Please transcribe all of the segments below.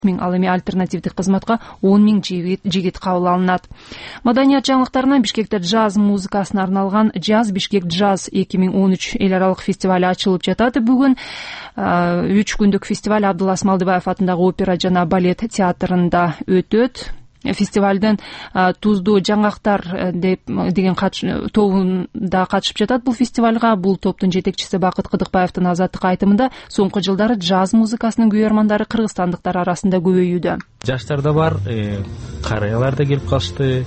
Ал эми альтернативдик кызматка 10 000 жигит кабыл алынат. Маданият жаңылыктарынан Бишкекте джаз музыкасына арналган Jazz Bishkek Jazz 2013 эл аралык фестиваль ачылып жатат. Бүгүн 3 күндүк фестиваль Абдулас Малдыбаев атындагы опера жана балет театрында өтөт. Фестивалдын Туздуу жаңгактар деген тобунда катышып жатат. Бул фестивалга бул топтун жетекчиси Бакыт Кыдыкбаевдин азаттык айтымында соңку жылдары джаз музыкасынын күйөрмандары кыргызстандыктар арасында көбөйүүдө. Жаштар да бар, карыялар да келип калышты.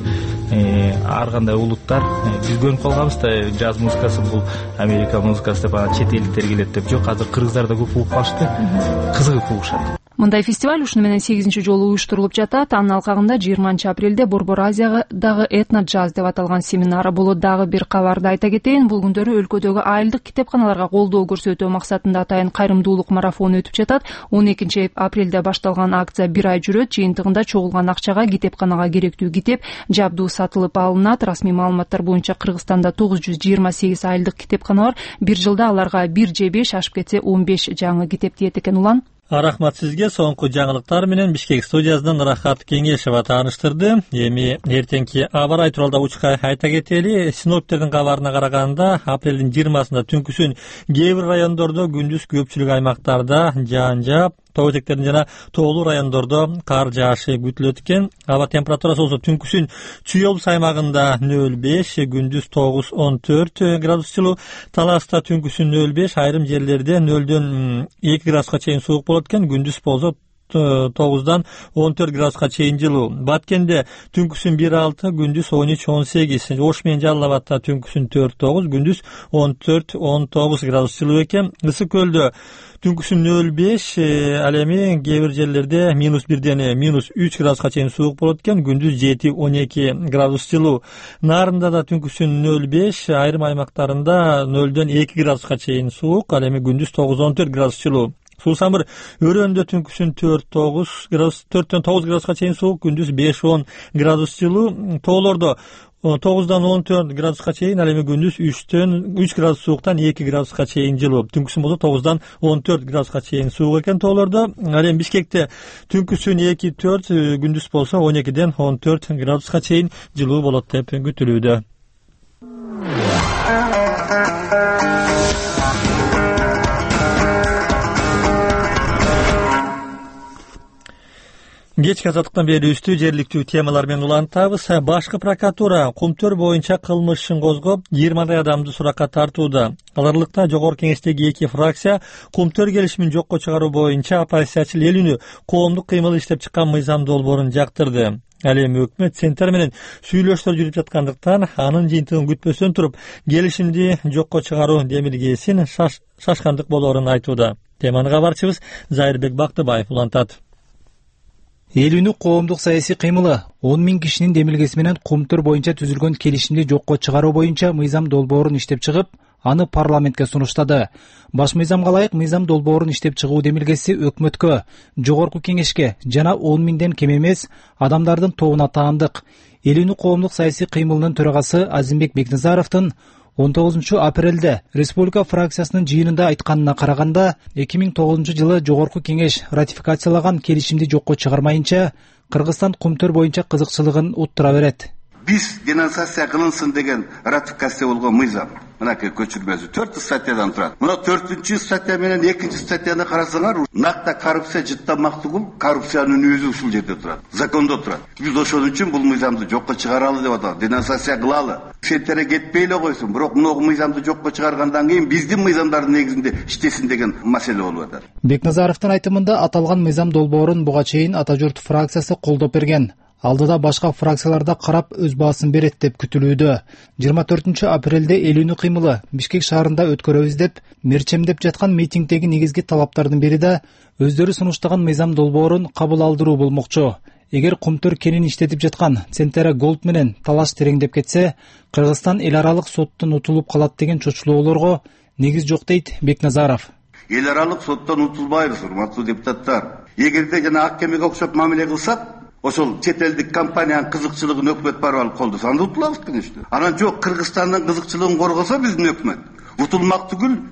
Ар кандай улуттар биз көрүнүп калганбыз да, джаз музыкасы бул Америка музыкасы деп чет элдиктер келет деп. Жок, азыр кыргыздар да көп угуп калышты. Кызыгып угушат. Мындай фестиваль ушуну менен 8-чи жолу уюштурулуп жатат. Анын алкагында 20-апрелде Борбор Азиядагы этно-джаз деп аталган семинар болот. Дагы бир кабарды айта кетейин. Бул күндөрү өлкөдөгү айылдык китепканаларга колдоо көрсөтүү максатында атайын кайрымдуулук марафону өтүп жатат. 12-апрелде башталган акция 1 ай жүрөт. Жыйынтыгында чогулган акчага китепканага керектүү китеп, жабдуу сатылып алынат. Расмий маалыматтар боюнча Кыргызстанда 928 айылдык китепкана бар. Бир жылда аларга 1 же 5, ашып кетсе 15 жаңы китеп тиет экен. Улан Рахмат сизге. Соңку жаңылыктар менен Бишкек студиясынан Рахат Кеңешева тааныштырды. Эми эртеңки аба ырайы тууралуу учка айта кетели. Синоптиктердин кабарына караганда, апрелдин 20-сында түнкүсүн кээ бир райондордо, күндүз көпчүлүк аймактарда жаан жаап, тоо этектерин жана тоолуу райондордо кар жаашы күтүлөт экен. Аба температурасы болсо түнкүсүн Чүй облус аймагында 0,5, күндүз 9-14 градус жылуу, Таласта түнкүсүн 0,5, айрым жерлерде 0-дөн 2 градуска чейин суук болот экен. Күндүз болсо 9-дан 14 градуска чейин жылуу. Баткенде түнкүсүн 1,6, күндүз 13-18. Ош менен Жалал Абадта түнкүсүн 4-9, күндүз 14-19 градус жылуу экен. Ысык көлдө түнкүсүн 0,5, ал эми кээ бир жерлерде -1ден -3 градуска чейин суук болот экен. Күндүз 7-12 градус жылуу. Нарында да түнкүсүн 0,5, айрым аймактарында 0-дөн 2 градуска чейин суук, ал эми күндүз 9-14 градус жылуу. Суусамыр өрөөндө түнкүсүн 4-9 градус, 4-дөн 9 градуска чейин суук, күндүз 5-10 градус жылуу. Тоолордо 9-дан 14 градуска чейин, ал эми күндүз 3 градус сууктан 2 градуска чейин жылуу. Түнкүсүн болсо 9-дан 14 градуска чейин суук экен тоолордо. Ал эми Бишкекте түнкүсүн 2-4, күндүз болсо 12-ден 14 градуска чейин жылуу болот деп күтүлүүдө. Кечки азаттыктан берүүбүздү жергиликтүү темалар менен улантабыз. Башкы прокуратура Кумтөр боюнча кылмыш ишин козгоп, 20 адамды суракка тартууда. Аларлыкта жогорку кеңештеги 2 фракция Кумтөр келишимин жокко чыгаруу боюнча оппозициячыл эл үнү коомдук кыймыл иштеп чыккан мыйзам долбоорун жактырды. Ал эми өкмөт Центр менен сүйлөшүүлөр жүрүп жаткандыктан, анын жыйынтыгын күтпөстөн туруп, келишимди жокко чыгаруу демилгесин шашкандык болоорун айтууда. Теманы кабарчыбыз Зайырбек Бактыбаев улантат. Эл үнү коомдук саясий кыймылы 10 000 кишинин демилгеси менен Кумтөр боюнча түзүлгөн келишимди жокко чыгаруу боюнча мыйзам долбоорун иштеп чыгып, аны парламентке сунуштады. Баш мыйзамга ылайык мыйзам долбоорун иштеп чыгуу демилгеси өкмөткө, жогорку кеңешке жана 10 000ден кем эмес адамдардын тобуна таандык. Эл үнү коомдук саясий кыймылынын төрагасы Азимбек Бекназаровдун 19-апрелде республика фракциясынын жыйынында айтканына караганда, 2009-жылы жогорку кеңеш ратификациялаган келишимди жокко чыгармайынча, Кыргызстан Кумтөр боюнча кызыкчылыгын уттура берет. Биз денонсация кылынсын деген ратификация болгон мыйзам. Мынакей көчүрмөсү 4 статьядан турат. Мына 4 статья менен 2 статьяны карасаңар, накта коррупция жыттамак түгүл, коррупциянын өзү ушул жерде турат. Закондо турат. Биз ошон үчүн бул мыйзамды жокко чыгаралы деп атабыз. Денонсация кылалы. Шентере кетпей эле койсун, бирок мына мыйзамды жокко чыгаргандан кийин биздин мыйзамдардын негизинде иштесин деген маселе болуп атат. Бекназаровдун айтымында аталган мыйзам долбоорун буга чейин Ата журт фракциясы колдоп берген. Алдыда башка фракцияларда карап өз баасын берет деп күтүлүүдө. 24-апрелде эл үнү кыймылы Бишкек шаарында өткөрөбүз деп мерчемдеп жаткан митингдеги негизги талаптардын бири да өздөрү сунуштаган мыйзам долбоорун кабыл алдыруу болмокчу. Эгер Кумтөр кенин иштетип жаткан Центера Голд менен талаш тереңдеп кетсе, Кыргызстан эл аралык соттон утулуп калат деген чочулоолорго негиз жок дейт Бекназаров. Эл аралык соттон утулбайбыз, урматтуу депутаттар. Эгерде жана ак кемеге окшоп мамиле кылсак, ошол чет элдик компаниянын кызыкчылыгын өкмөт барып алып колдосо анда утулабыз, конечно. Анан жок, Кыргызстандын кызыкчылыгын коргосо биздин өкмөт утулмак түгүл,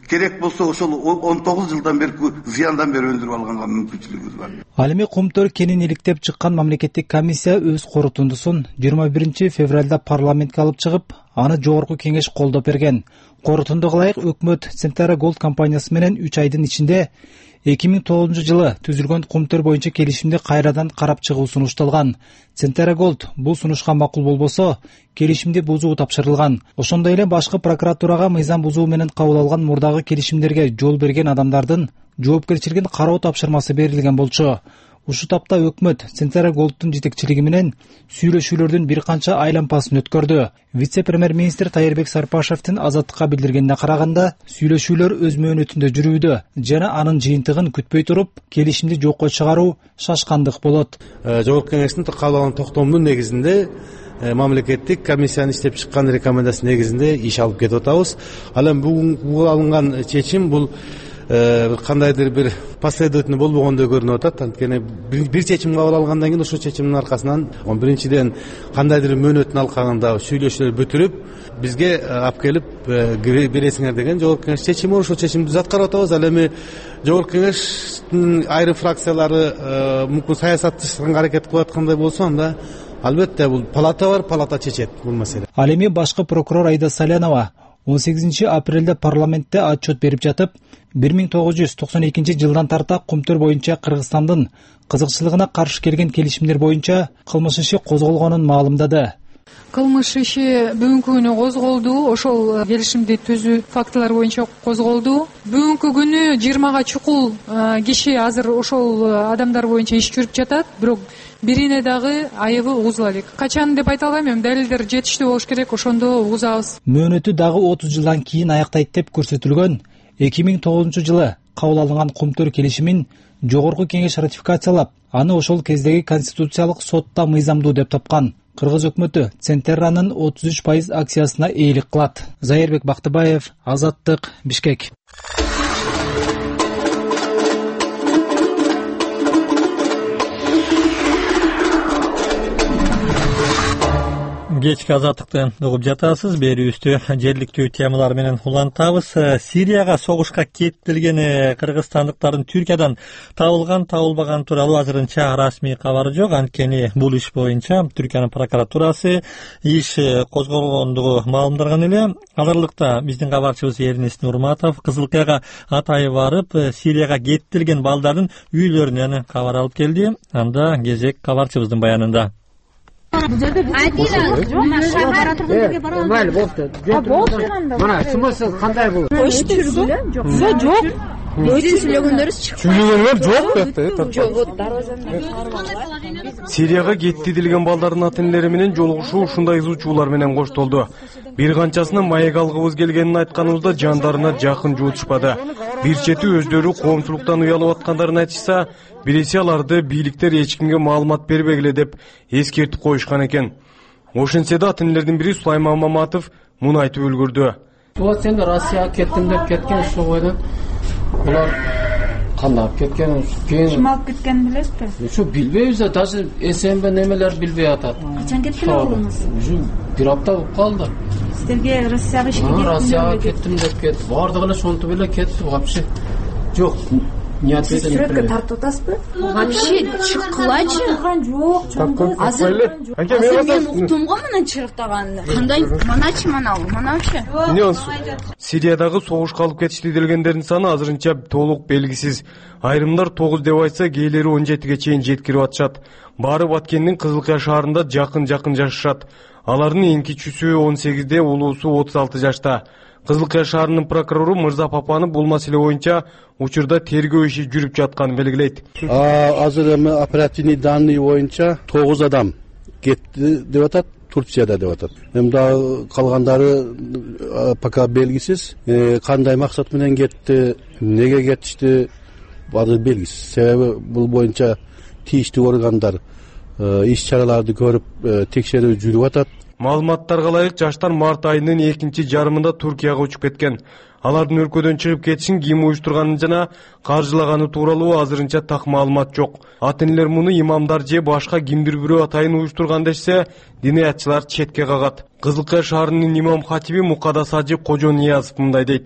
керек болсо ошол 19 жылдан берки зыяндан бери өндүрүп алганга мүмкүнчүлүгүбүз бар. Ал эми Кумтөр кенин иликтеп чыккан мамлекеттик комиссия өз корутундусун 21 февралда парламентке алып чыгып, аны жогорку кеңеш колдоп берген. Корутундуга ылайык өкмөт Centara Gold компаниясы менен 3 айдын ичинде 2009 жылы түзүлгөн Кумтөр боюнча келишимди кайрадан карап чыгуу сунушталган. Centara Gold бул сунушка макул болбосо, келишимди бузуу тапшырылган. Ошондой эле башкы прокуратурага мыйзам бузуу менен кабыл алган мурдагы келишимдерге жол берген адамдардын жоопкерчилигин кароо тапшырмасы берилген болчу. Ушу тапта өкмөт Centara Gold'дун жетекчилиги менен сүйлөшүүлөрдүн бир канча айлампасын өткөрдү. Вице-премьер-министр Тайырбек Сарпашевдин Азаттыкка билдиргенине караганда, сүйлөшүүлөр өз мөөнөтүндө жүрүүдө жана анын жыйынтыгын күтпөй туруп, келишимди жокко чыгаруу шашкандык болот. Жогорку кеңештин кабыл алган токтомдун негизинде мамлекеттик комиссиянын иштеп чыккан рекомендациясы негизинде иш алып кетип атабыз. Ал эми бүгүн алынган чечим бул кандайдыр бир последовательный болбогондой көрүнүп атат. Анткени бир чечим кабыл алгандан кийин ошол чечимдин аркасынан биринчиден кандайдыр мөөнөтүн алкагында сүйлөшүүлөр бүтүрүп, бизге алып келип бересиңер деген жогорку кеңеш чечими бар. Ошол чечимди аткарып атабыз. Ал эми жогорку кеңештин айрым фракциялары мүмкүн саясатташканга аракет кылып аткандай болсо, анда албетте бул палата бар, палата чечет бул маселе. Ал эми башкы прокурор Айда Салянова 18 апрелде парламентте отчет берип жатып, 1992 жылдан тарта Кумтөр боюнча Кыргызстандын кызыкчылыгына каршы келген келишимдер боюнча кылмыш иши козголгонун маалымдады. Кылмыш иши бүгүнкү күнү козголду. Ошол келишимди түзүү фактылар боюнча козголду. Бүгүнкү күнү 20га чукул киши азыр ошол адамдар боюнча иш жүрүп жатат. Бирок бирине дагы айыбы угузула элек. Качан деп айта албайм, эми далилдер жетиштүү болуш керек, ошондо угузабыз. Мөөнөтү дагы 30 жылдан кийин аяктайт деп көрсөтүлгөн 2009 жылы кабыл алынган Кумтөр келишимин жогорку кеңеш ратификациялап, аны ошол кездеги конституциялык сотто мыйзамдуу деп тапкан. Кыргыз өкмөтү Centera'нын 33% акциясына ээлик кылат. Зайырбек Бактыбаев, Азаттык, Бишкек. Кечки Азаттыкты угуп жатасыз. Берүүбүздү жергиликтүү темалар менен улантабыз. Сирияга согушка кетирилген кыргызстандыктардын Түркиядан табылган тууралуу азырынча расмий кабары жок. Анткени бул иш боюнча Түркиянын прокуратурасы иш козголгондугу маалымдаган эле. Аларлыкта биздин кабарчыбыз Эрнест Нурматов Кызылкаяга атайы барып, Сирияга кетирилген балдардын үйлөрүнөн кабар алып келди. Анда кезек кабарчыбыздын баянында. Бул жерде майли болду. Мына смысл кандай бул? Жок. Сүйлөгөндөр жок. Сирияга кетирилген балдардын ата-энелери менен жолугушуу ушундай изучуулар менен коштолду. Бир канчасына маек алгыбыз келгенин айтканыбызда жандарына жакын жуутушпады. Бир чети өздөрү коомчулуктан уялып аткандарын айтышса, биринчи аларды бийликтер эч кимге маалымат бербегиле деп эскертип коюшкан экен. Ошентсе да ата-энелердин бири Сулайман Маматов муну айтып үлгүрдү. Вот сен Россияга кеттим деп кеткен ушул бойдон. Булар кандап кеткен, ким алып кеткенин билесизби? Ушу билбейбиз, даже СМБ немелер билбей атат. Качан кеткен болуңуз? Бир апта болуп калды. Силерге Россияга ишке кеттим. Россияга кеттим деп кетти. Бардыгы эле ошентип эле кетти, вообще. Жок. Сиз сүрөткө тартып атасызбы? Вообще чыккылачы. Азыр мен уктум го мына чырыктаганды. Кандай маначы мана вообще. Сириядагы согушка алып кетишти делгендердин саны азырынча толук белгисиз. Айрымдар 9 деп айтса, кээлери 17ге чейин жеткирип атышат. Баары Баткендин Кызылкая шаарында жакын жашашат. Алардын эң кичүүсү 18де, улуусу 36 жашта. Кызылкая шаарынын прокурору Мырза Папанов бул маселе боюнча учурда тергөө иши жүрүп жатканын белгилейт. Азыр эми оперативный данные боюнча 9 адам кетти деп атат, Турцияда деп атат. Эми дагы калгандары пока белгисиз. Кандай максат менен кетти, неге кетишти, баары белгисиз. Себеби бул боюнча тийиштүү органдар иш чараларды көрүп текшерүү жүрүп атат. Маалыматтарга ылайык, жаштар март айынын экинчи жарымында Туркияга учуп кеткен. Алардын өлкөдөн чыгып кетишин ким уюштурганын жана каржылаганы тууралуу азырынча так маалымат жок. Ата-энелер муну имамдар же башка кимдир бирөө атайын уюштурган дешсе, диниятчылар четке кагат. Кызылкая шаарынын имам хатиби Мукадас Ажы Кожо Ниязов мындай дейт.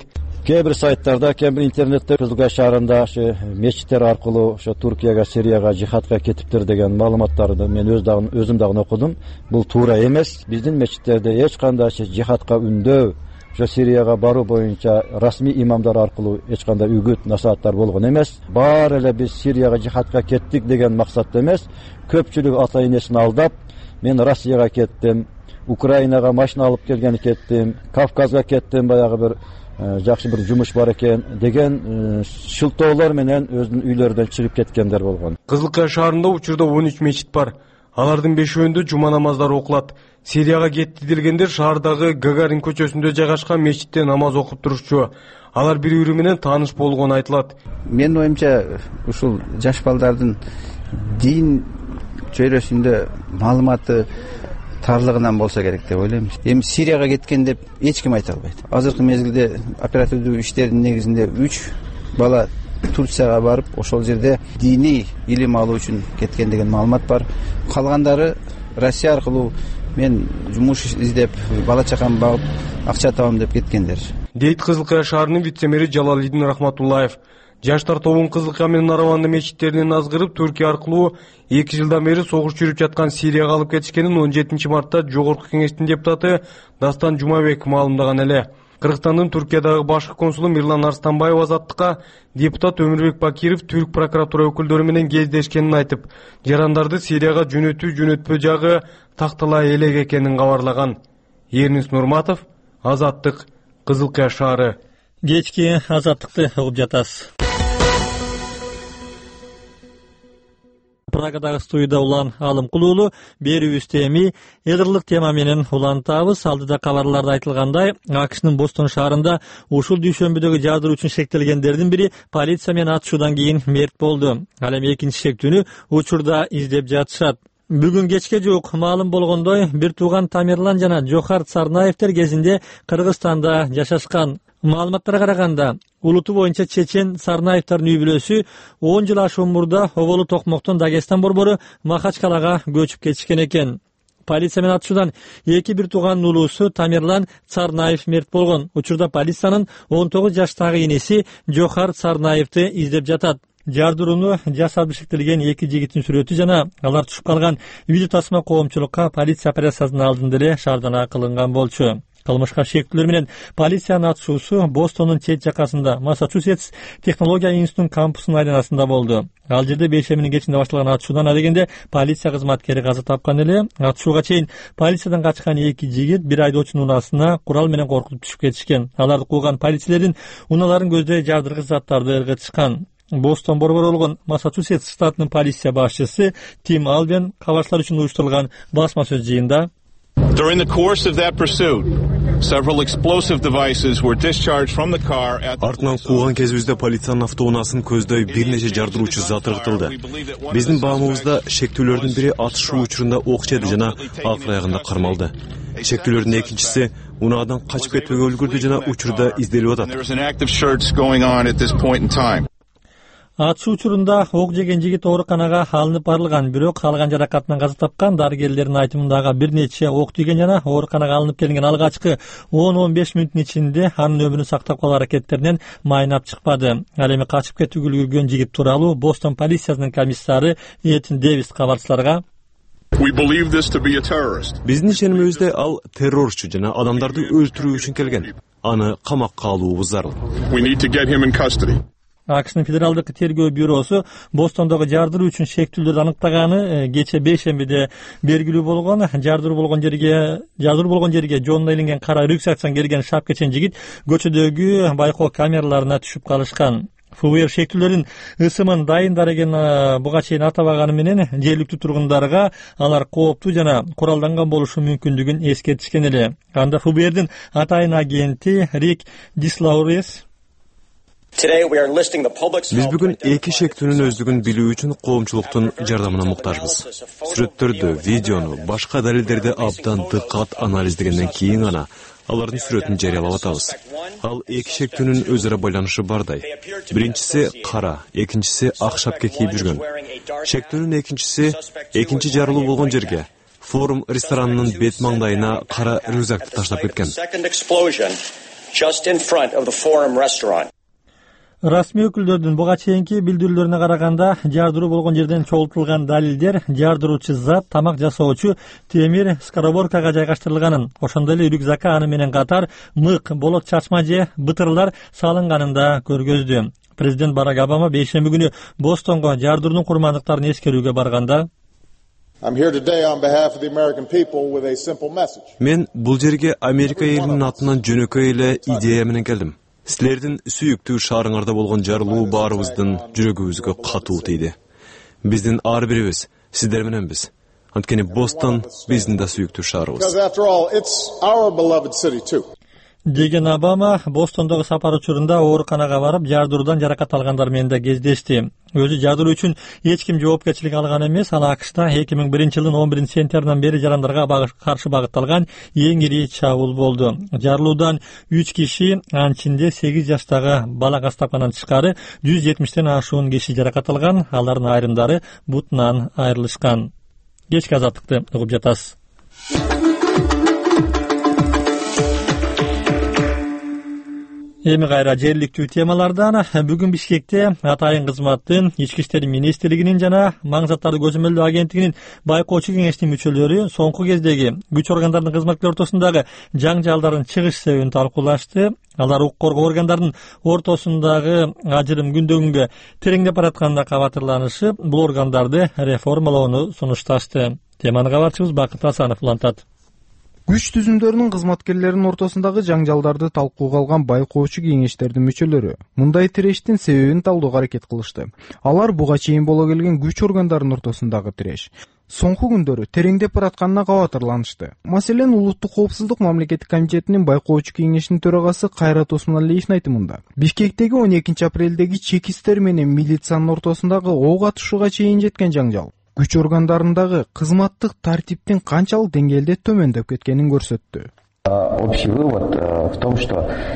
Кээ бир сайттарда, кээ бир интернетте Кызылкая шаарында мечиттер аркылуу Туркияга, Сирияга жихадка кетиптир деген маалыматтарды мен өзүм дагы окудум. Бул туура эмес. Биздин мечиттерде эч кандай жихадка үндөө, Сирияга баруу боюнча расмий имамдар аркылуу эч кандай үгүт, насааттар болгон эмес. Баары эле биз Сирияга жихадка кеттик деген максатта эмес. Көпчүлүк ата энесин алдап, мен Россияга кеттим, Украинага машина алып келген кеттим, Кавказга кеттим, баягы бир жакшы бир жумуш бар экен деген шылтоолор менен өзүнүн үйлөрүнөн чыгып кеткендер болгон. Кызылкая шаарында учурда 13 мечит бар. Алардын 5-өндө жума намаздары окулат. Сирияга кетти делгендер шаардагы Гагарин көчөсүндө жайгашкан мечитте намаз окуп турушчу. Алар бири-бири менен тааныш болгону айтылат. Менин оюмча ушул жаш балдардын дин чөйрөсүндө маалыматы тарлыгынан болсо керек деп ойлойм. Эми Сирияга кеткен деп эч ким айта албайт. Азыркы мезгилде оперативдүү иштердин негизинде 3 бала Турцияга барып, ошол жерде диний илим алуу үчүн кеткен деген маалымат бар. Калгандары Россия аркылуу мен жумуш издеп, бала чакам багып, акча табам деп кеткендер. Дейт Кызылкая шаарынын вице-мэри Жалалидин Рахматуллаев. Жаштар тобун Кызылкая менен Нараванды мечиттеринен азгырып, Түркия аркылуу 2 жылдан бери согуш жүрүп жаткан Сирияга алып кетишкенин 17 мартта Жогорку кеңештин депутаты Дастан Жумабек маалымдаган эле. Кыргызстандын Түркиядагы башкы консулу Мирлан Арстанбаев азаттыкка депутат Өмүрбек Бакиров түрк прокуратура өкүлдөрү менен кездешкенин айтып, жарандарды Сирияга жөнөтүү жагы такталай элек экенин кабарлаган. Эрнис Нурматов, Азаттык, Кызылкая шаары. Кечки Азаттыкты угуп жатасыз. Прагадагы студияда улан Алым Кулуулу берүүбүздө эми эдрлык тема менен улантабыз. Алдыда кабарларда айтылгандай, АКШнын Бостон шаарында ушул дүйшөмбүдөгү жардыруу үчүн шектелгендердин бири полиция менен атышуудан кийин мерт болду. Ал эми экинчи шектүүнү учурда издеп жатышат. Бүгүн кечке жуук маалым болгондой, бир тууган Тамерлан жана Жохар Царнаевтер кезинде Кыргызстанда жашашкан. Маалыматтарга караганда, улуту боюнча чечен Сарнаевдардын үй бүлөсү 10 жыл ашуун мурда Оболу Токмоктон Дагестан борбору Махачкалага көчүп кетишкен экен. Полиция менен атышуудан бир тууганын улуусу Тамерлан Царнаев мерт болгон. Учурда полициянын 19 жаштагы инеси Жохар Царнаевди издеп жатат. Жардырууну жасап бишиктелген 2 жигиттин сүрөтү жана алар түшүп калган видео тасма коомчулукка полиция операциясынын алдында эле шаардана кылынган болчу. Кылмышка шектүүлөр менен полициянын атышуусу Бостондун чет жакасында Массачусетс технология институтунун кампусунун айланасында болду. Ал жерде бейшеминин кечинде башталган атышуудан адегенде полиция кызматкери каза тапкан эле. Атышууга чейин полициядан качкан 2 жигит бир айдоочунун унаасына курал менен коркутуп түшүп кетишкен. Аларды кууган полицейлердин уналарын көздөй жардыргыч заттарды ыргытышкан. Бостон борбору болгон Массачусетс штатынын полиция башчысы Тим Албен кабарчылар үчүн уюштурулган басма сөз жыйында During the course of that pursuit, several explosive devices were discharged from the car at the Артынан кууган кезибизде полициянын автоунаасын көздөй бир нече жардыруучу зат ыргытылды. Биздин баамыбызда шектүүлөрдүн бири атышуу учурунда ок жеди жана акыр аягында кармалды. Шектүүлөрдүн экинчиси унаадан качып кетпөөгө үлгүрдү жана учурда изделип атат. Атышуу учурунда ок жеген жигит ооруканага алынып барылган, бирок алган жаракатынан каза тапкан. Дарыгерлердин айтымындагы бир нече ок тийген жана ооруканага алынып келген алгачкы 10-15 мүнөттүн ичинде анын өмүрүн сактап калуу аракеттеринен майнап чыкпады. Ал эми качып кетүүгө үлгүргөн жигит тууралуу Бостон полициясынын комиссары Этин Дэвис кабарчыларга Биздин ишенимибизде ал террорчу жана адамдарды өлтүрүү үчүн келген. Аны камакка алуубуз зарыл. АКШнын федералдык тергөө бюросу Бостондогу жардыруу үчүн шектүүлөрдү аныктаганы кече бейшембиде белгилүү болгон. Жардыруу болгон жерге жонуна илинген кара рюкзакчан келген шапкечен жигит көчөдөгү байкоо камераларына түшүп калышкан. ФБР шектүүлөрдүн ысымын дайындар экенин буга чейин атабаганы менен жергиликтүү тургундарга алар кооптуу жана куралданган болушу мүмкүндүгүн эскертишкен эле. Анда ФБРдин атайын агенти Рик Дислаурес Биз бүгүн эки шектүүнүн өздүгүн билүү үчүн коомчулуктун жардамына муктажбыз. Сүрөттөрдү, видеону, башка далилдерди абдан дыккат анализдегенден кийин гана алардын сүрөтүн жарыялап атабыз. Ал эки шектүүнүн өзара байланышы бардай. Биринчиси кара, экинчиси ак шапка кийип жүргөн. Шектүүнүн экинчи жарылуу болгон жерге Форум ресторанынын бет маңдайына кара рюкзакты таштап кеткен. just in front of the Forum restaurant. Расмий өкүлдөрдүн буга чейинки билдирүүлөрүнө караганда, жардыруу болгон жерден чогултулган далилдер жардыруучу зат тамак жасоочу темир скороборкага жайгаштырылганын, ошондой эле рюкзакка аны менен катар мык, болот чачма же бытырлар салынганын да көргөздү. Президент Барак Обама бейшемби күнү Бостонго жардыруунун курмандыктарын эскерүүгө барганда мен бул жерге Америка элинин атынан жөнөкөй эле идея менен келдим. Силердин сүйүктүү шаарыңарда болгон жарылуу баарыбыздын жүрөгүбүзгө катуу тийди. Биздин ар бирибиз сиздер мененбиз. Анткени Бостон биздин да сүйүктүү шаарыбыз. деген Обама Бостондогу сапар учурунда ооруканага барып, жардыруудан жаракат алгандар менен да кездешти. Өзү жардыруу үчүн эч ким жоопкерчилик алган эмес. Ал АКШда 2001-жылдын 11-сентябрынан бери жарандарга каршы багытталган эң ири чабуул болду. Жарылуудан 3 киши, анын ичинде 8 жаштагы бала кастапканан тышкары 170тен ашуун киши жаракат алган. Алардын айрымдары бутунан айрылышкан. Кечки азаттыкты угуп жатасыз. Эми кайра жергиликтүү темалардан бүгүн Бишкекте атайын кызматтын, Ички иштер министрлигинин жана Маң заттарды көзөмөлдөө агенттигинин байкоочу кеңешинин мүчөлөрү соңку кездеги күч органдарынын кызматкерлери ортосундагы жаңжалдардын чыгыш себебин талкуулашты. Алар укук коргоо органдарынын ортосундагы ажырым күндөн күнгө тереңдеп баратканына кабатырланышып, бул органдарды реформалоону сунушташты. Теманы кабарчыбыз Бакыт Асанов улантат. Күч түзүмдөрүнүн кызматкерлеринин ортосундагы жаңжалдарды талкууга алган байкоочу кеңештердин мүчөлөрү мындай тирештин себебин талдоого аракет кылышты. Алар буга чейин боло келген күч органдарынын ортосундагы тиреш соңку күндөрү тереңдеп баратканына кабатырланышты. Маселен, Улуттук коопсуздук мамлекеттик комитетинин байкоочу кеңешинин төрагасы Кайрат Осмоналиевдин айтымында, Бишкектеги 12 апрелдеги чекисттер менен милициянын ортосундагы ок атышууга чейин жеткен жаңжал күч органдарындагы кызматтык тартиптин канчалык деңгээлде төмөндөп кеткенин көрсөттү. Общий вывод в том, что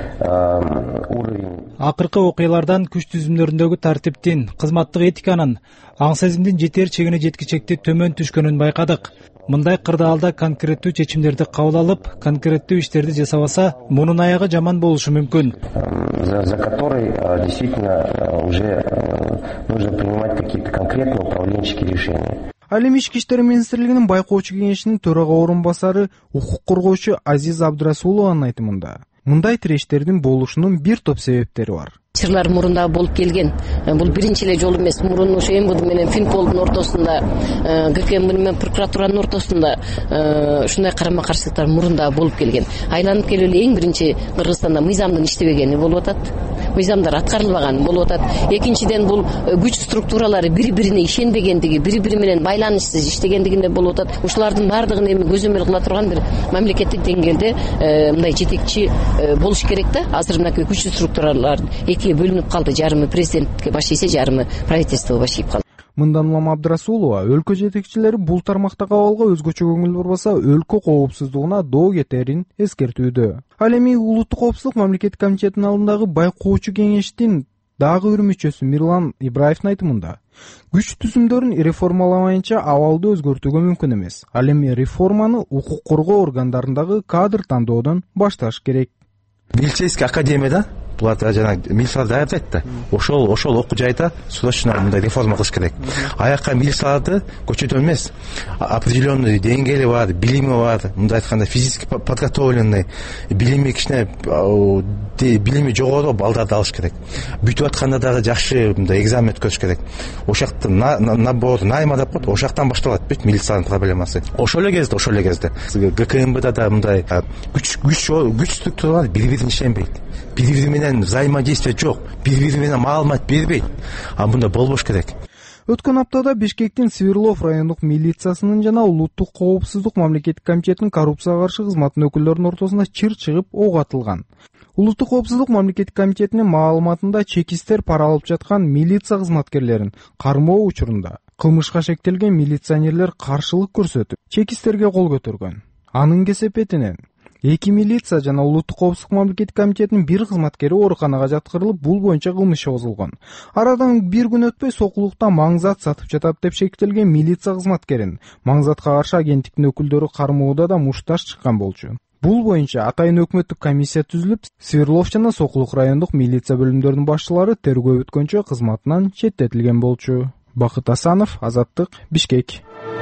уровень акыркы окуялардан күч түзүмдөрүндөгү тартиптин, кызматтык этиканын, аң сезимдин жетер чегине жеткичекти төмөн түшкөнүн байкадык. Мындай кырдаалда конкреттүү чечимдерди кабыл алып, конкреттүү иштерди жасабаса, мунун аягы жаман болушу мүмкүн. За который действительно уже нужно принимать какие-то конкретные управленческие решения. Ал эми Ички иштер министрлигинин байкоочу кеңешинин төрага орун басары укук коргоочу Азиз Абдрасулованын айтымында, мындай тирештердин болушунун бир топ себептери бар. Чырлар мурунда болуп келген. Бул биринчи эле жолу эмес. Мурун ошо МВД менен Финполдун ортосунда, ГКМ менен прокуратуранын ортосунда ушундай карама каршылыктар мурунда болуп келген. Айланып келип эле эң биринчи Кыргызстанда мыйзамдын иштебегени болуп атат. Мыйзамдар аткарылбаган болуп атат. Экинчиден бул күч структуралары бири-бирине ишенбегендиги, бири-бири менен байланышсыз иштегендигинде болуп атат. Ушулардын баардыгын эми көзөмөл кыла турган бир мамлекеттик деңгээлде мындай жетекчи болуш керек да. Азыр мынакей күч структуралар бөлүнүп калды. Жарымы президентке баш ийсе, жарымы правительствого баш ийип калды. Мындан улам Абдрасулова өлкө жетекчилери бул тармактагы абалга өзгөчө көңүл бурбаса, өлкө коопсуздугуна доо кетерин эскертүүдө. Ал эми Улуттук коопсуздук мамлекеттик комитетинин алдындагы байкоочу кеңештин дагы бир мүчөсү Мирлан Ибраевдин айтымында, күч түзүмдөрүн реформаламайынча абалды өзгөртүүгө мүмкүн эмес. Ал эми реформаны укук коргоо органдарындагы кадр тандоодон башташ керек. Милицейский академияда булар жана милициялар даярдайт да. Ошол окуу жайда судочуна мындай реформа кылыш керек. Аякка милицияларды көчөдөн эмес, определенный деңгээли бар, билими бар, мындай айтканда физически подготовленный, билими кичине билими жогору балдарды алыш керек. Бүтүп атканда дагы жакшы мындай экзамен өткөрүш керек. Ошакты набор, найма деп коет, ошактан башталат бүт милициянын проблемасы. Ошол эле кезде ГКМБда да мындай күч структуралар бири-бирин ишенбейт. Бири-бири менен взаимодействие жок, бири-бири менен маалымат бербейт. Мында болбош керек. Өткөн аптада Бишкектин Сверлов райондук милициясынын жана Улуттук коопсуздук мамлекеттик комитетинин коррупцияга каршы кызматынын өкүлдөрүнүн ортосунда чыр чыгып ок атылган. Улуттук коопсуздук мамлекеттик комитетинин маалыматында чекисттер пара алып жаткан милиция кызматкерлерин кармоо учурунда кылмышка шектелген милиционерлер каршылык көрсөтүп, чекисттерге кол көтөргөн. Анын кесепетинен 2 милиция жана Улуттук коопсуздук мамлекеттик комитетинин бир кызматкери ооруканага жаткырылып, бул боюнча кылмыш козголгон. Арадан бир күн өтпөй сокулукта маңзат сатып жатат деп шектелген милиция кызматкерин Маңзатка каршы агенттиктин өкүлдөрү кармоодо да мушташ чыккан болчу. Бул боюнча атайын өкмөттүк комиссия түзүлүп, Свердлов жана Сокулук райондук милиция бөлүмдөрүнүн башчылары тергөө бүткөнчө кызматынан четтетилген болчу. Бакыт Асанов, Азаттык, Бишкек.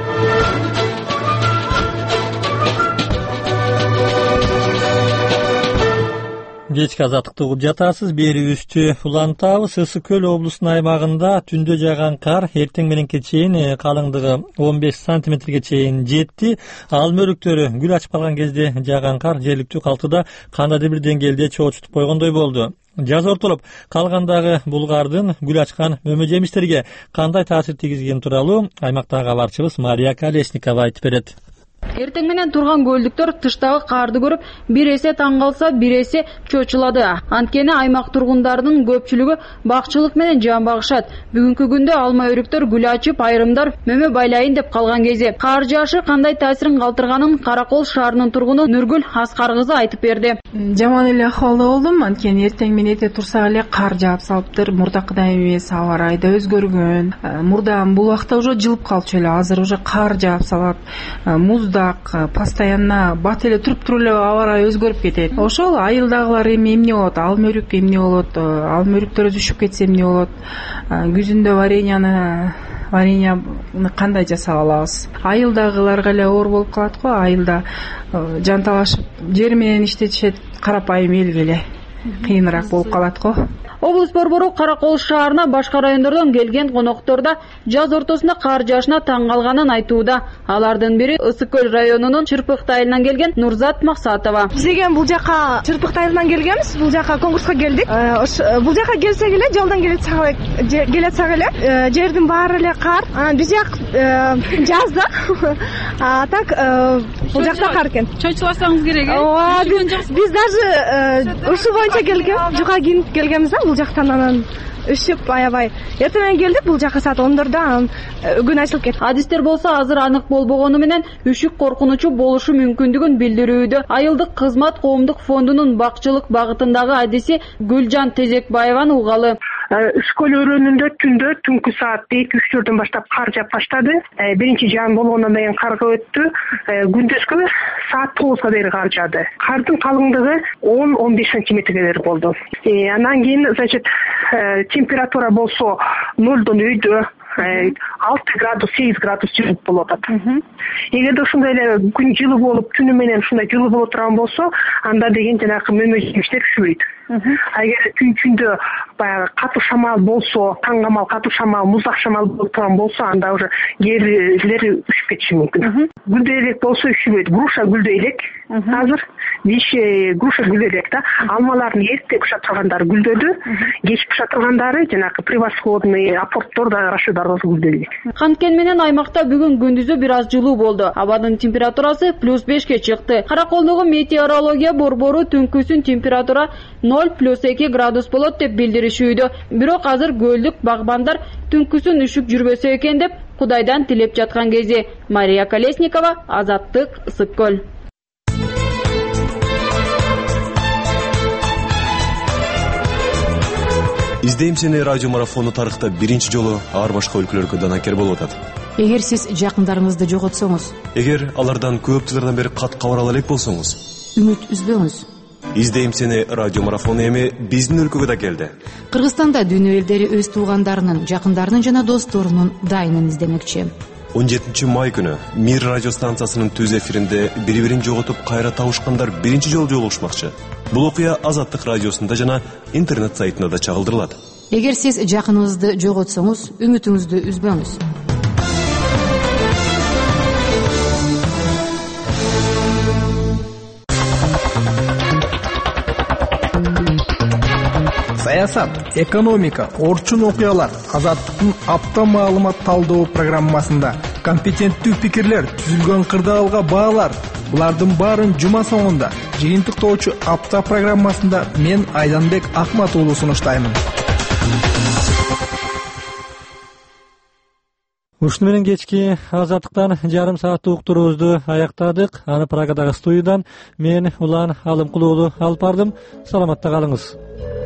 Кечки Азаттыкты угуп жатасыз. Берүүбүздү улантабыз. Ысык Көл облусунун аймагында түндө жааган кар эртең мененке чейин калыңдыгы 15 сантиметрге чейин жетти. Ал мөрүктөрү гүл ачып калган кезде жааган кар жергиликтүү калтыда кандайдыр бир деңгээлде чоочутуп койгондой болду. Жаз ортолуп калгандагы бул кардын гүл ачкан мөмө жемиштерге кандай таасир тийгизгени тууралуу аймактагы кабарчыбыз Мария Колесникова айтып берет. Эртең менен турган көлдүктөр тыштагы карды көрүп, бир эсе таң калса, бир эсе чочулады. Анткени аймак тургундарынын көпчүлүгү бакчылык менен жан багышат. Бүгүнкү күндө алма өрүктөр гүл ачып, айрымдар мөмө байлайын деп калган кезде кар жаашы кандай таасирин калтырганын Каракол шаарынын тургуну Нургүл Аскар кызы айтып берди. Жаман эле акыбалда болдум, анткени эртең менен эрте турсак эле кар жаап салыптыр. Мурдакыдай эмес, аба ырайы да өзгөргөн. Мурда бул убакта уже жылып калчу эле, азыр уже кар жаап салат. Постоянно бат эле туруп эле аба ырайы өзгөрүп кетет. Ошол айылдагылар эмне болот, алма өрүк эмне болот, алма өрүктөр түшүп кетсе эмне болот, күзүндө вареньяны кандай жасап алабыз. Айылдагыларга эле оор болуп калат го, айылда жанталашып жер менен иштетишет, карапайым элге эле кыйыныраак болуп калат го. Облус борбору Каракол шаарына башка райондордон келген коноктор да жаз ортосунда кар жаашына таң калганын айтууда. Алардын бири Ысык Көл районунун Чырпыкты айылынан келген Нурзат Максатова. Биз деген бул жака Чырпыкты айылынан келгенбиз. Бул жака конкурска келдик. Бул жака келсек эле, жолдон келетсек эле, жердин баары эле кар. Биз жак жазда. Так бул жакта кар экен. Чочуласаңыз керек, Биз даже ушул боюнча келген, жука кийинип келгенбиз. Бул жактан анан үшүп аябай эртең менен келдик. Бул жака саат 10:00 күн ачылып кетти. Адистер болсо азыр анык болбогону менен үшүк коркунучу болушу мүмкүндүгүн билдирүүдө. Айылдык кызмат коомдук фондунун бакчылык багытындагы адиси Гүлжан Тезекбаеваны угалы. Ысык Көл өрөөнүндө түнкү саат 2-3 баштап кар жаап баштады. Биринчи жаан болгондон кийин карга өттү. Күндүзгү саат 9-га дейин кар жаады. Кардын калыңдыгы 10-15 сантиметрге болду. Андан кийин, значит, температура болсо 0-дон өйдө 6 градус, 8 градус жылып болуп атат. Эгерде ушундай эле күн жылуу болуп, түнү менен ушундай жылуу боло турган болсо, анда деген жанагы мөмө жемиштер үшүбөйт. Эгер күндө баягы катуу шамал болсо, таңгамал катуу шамал, муздак шамал болуп турган болсо, анда уже жерлери үшүп кетиши мүмкүн. Гүлдөй элек болсо үшүбөйт. Груша гүлдөй элек. Азыр виши груша гүлдөй элек да. Алмалардын эрте пышап тургандары гүлдөдү, кеч пышап тургандары жанагы превосходный апорттор да рашыдар гүлдөй элек. Канткени менен аймакта бүгүн күндүзү бир аз жылуу болду. Абадын температурасы +5ке чыкты. Караколдогу метеорология борбору түнкүсүн температура 0+2 градус болот деп билдиришүүдө. Бирок азыр көлдүк багбандар түнкүсүн үшүк жүрбөсө экен деп Кудайдан тилеп жаткан кезде. Мария Колесникова, Азаттык, Ысык Көл. Издейм сени радио марафону тарыхта биринчи жолу ар башка өлкөлөргө данакер болуп атат. Эгер сиз жакындарыңызды жоготсоңуз, эгер алардан көп жылдардан бери кат кабар ала элек болсоңуз, үмүт үзбөңүз. Издейм сени радио марафону эми биздин өлкөгө да келди. Кыргызстанда дүйнө элдери өз туугандарынын, жакындарынын жана досторунун дайынын издемекчи. 17 май күнү Мир радио станциясынын түз эфиринде бири-бирин жоготуп кайра табышкандар биринчи жолу жолугушмакчы. Бул окуя Азаттык радиосунда жана интернет сайтында да чагылдырылат. Эгер сиз жакыныңызды жоготсоңуз, үмүтүңүздү үзбөңүз. Саясат, экономика, орчун окуялар Азаттыктын апта маалымат талдоо программасында компетенттүү пикирлер, түзүлгөн кырдаалга баалар. Булардын баарын жума соңунда жыйынтыктоочу апта программасында мен Айданбек Акмат уулу сунуштаймын. Ушуну менен кечки Азаттыктан жарым сааттык уктуруубузду аяктадык. Аны Прагадагы студиядан мен Улан Алымкулуу алып бардым. Саламатта калыңыз.